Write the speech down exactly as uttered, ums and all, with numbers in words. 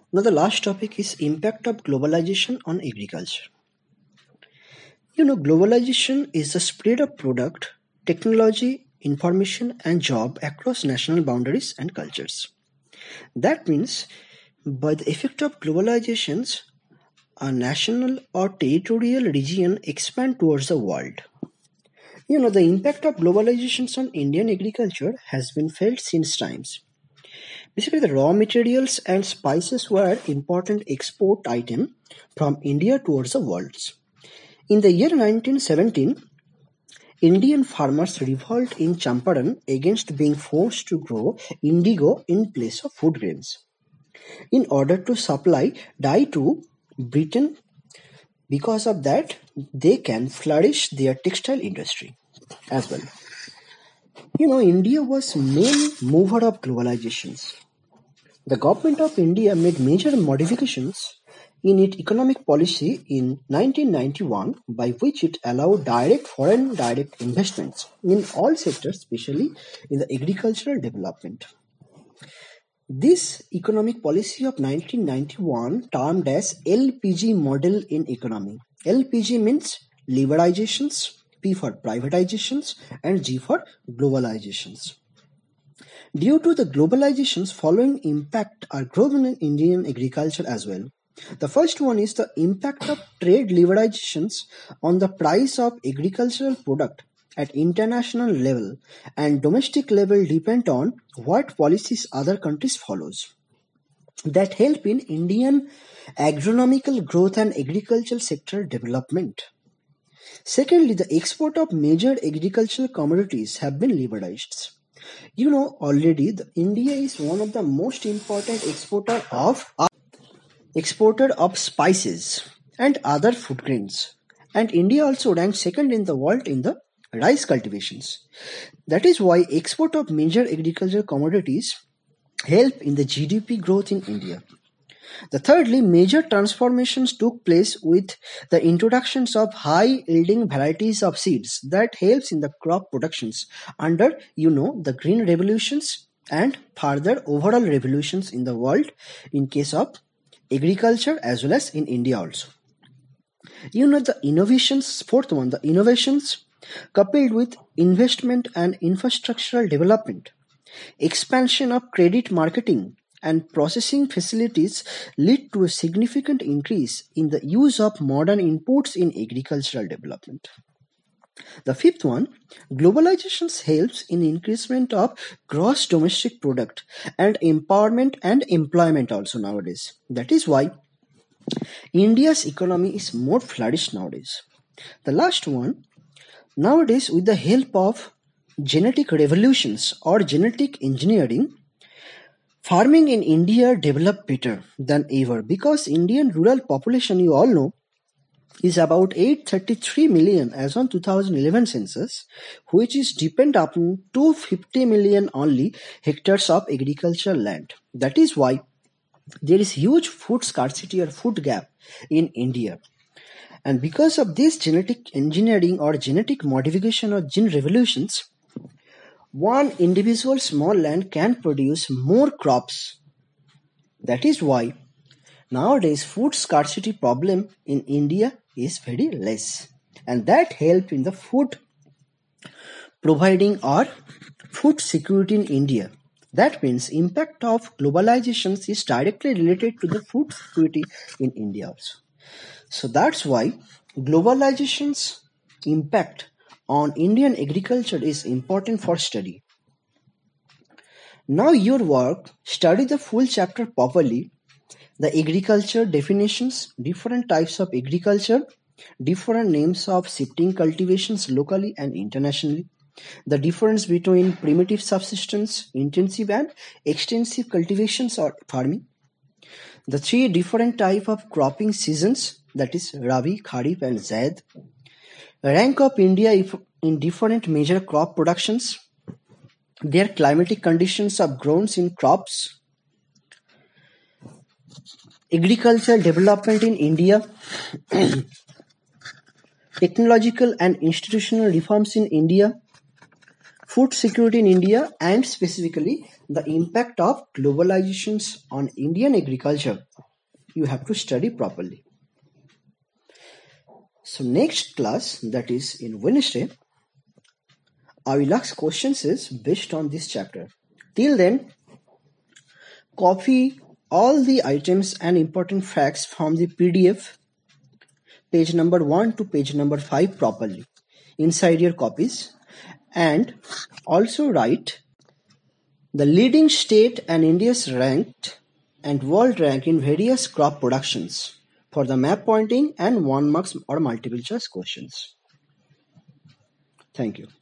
Now the last topic is impact of globalization on agriculture. You know, globalization is the spread of product, technology, information, and job across national boundaries and cultures. That means, by the effect of globalizations, a national or territorial region expand towards the world. You know, the impact of globalizations on Indian agriculture has been felt since times. Basically, the raw materials and spices were important export item from India towards the world. In the year nineteen seventeen, Indian farmers revolted in Champaran against being forced to grow indigo in place of food grains in order to supply dye to Britain. Because of that, they can flourish their textile industry as well. You know, India was main mover of globalizations. The government of India made major modifications in its economic policy in nineteen ninety-one, by which it allowed direct foreign direct investments in all sectors, especially in the agricultural development. This economic policy of nineteen ninety-one termed as L P G model in economy. L P G means liberalizations, P for privatizations, and G for globalizations. Due to the globalizations, following impact are growing in Indian agriculture as well. The first one is the impact of trade liberalizations on the price of agricultural product at international level and domestic level depend on what policies other countries follows that help in Indian agronomical growth and agricultural sector development. Secondly, the export of major agricultural commodities have been liberalized. You know already the India is one of the most important exporter of exporter of spices and other food grains. And India also ranks second in the world in the rice cultivations. That is why export of major agricultural commodities help in the G D P growth in India. The thirdly, major transformations took place with the introductions of high yielding varieties of seeds that helps in the crop productions under, you know, the green revolutions and further overall revolutions in the world in case of agriculture as well as in India also. You know, the innovations, fourth one, the innovations coupled with investment and infrastructural development, expansion of credit marketing and processing facilities lead to a significant increase in the use of modern inputs in agricultural development. The fifth one, globalization helps in increasement of gross domestic product and empowerment and employment also nowadays. That is why India's economy is more flourished nowadays. The last one, nowadays with the help of genetic revolutions or genetic engineering, farming in India developed better than ever because Indian rural population, you all know, is about eight hundred thirty-three million as on two thousand eleven census, which is depend upon two hundred fifty million only hectares of agricultural land. That is why there is huge food scarcity or food gap in India. And because of this genetic engineering or genetic modification or gene revolutions, one individual small land can produce more crops. That is why nowadays food scarcity problem in India is very less. And that help in the food providing or food security in India. That means impact of globalization is directly related to the food security in India also. So that's why globalization's impact on Indian agriculture is important for study. Now your work, study the full chapter properly, the agriculture definitions, different types of agriculture, different names of shifting cultivations locally and internationally, the difference between primitive subsistence, intensive and extensive cultivations or farming, the three different type of cropping seasons, that is Rabi, Kharif and Zaid, rank of India if in different major crop productions, their climatic conditions of growns in crops, agricultural development in India, technological and institutional reforms in India, food security in India, and specifically the impact of globalizations on Indian agriculture, you have to study properly. So next class, that is in Wednesday, I will ask questions is based on this chapter. Till then, copy all the items and important facts from the P D F, page number one to page number five properly inside your copies, and also write the leading state and India's ranked and world rank in various crop productions for the map pointing and one marks or multiple choice questions. Thank you.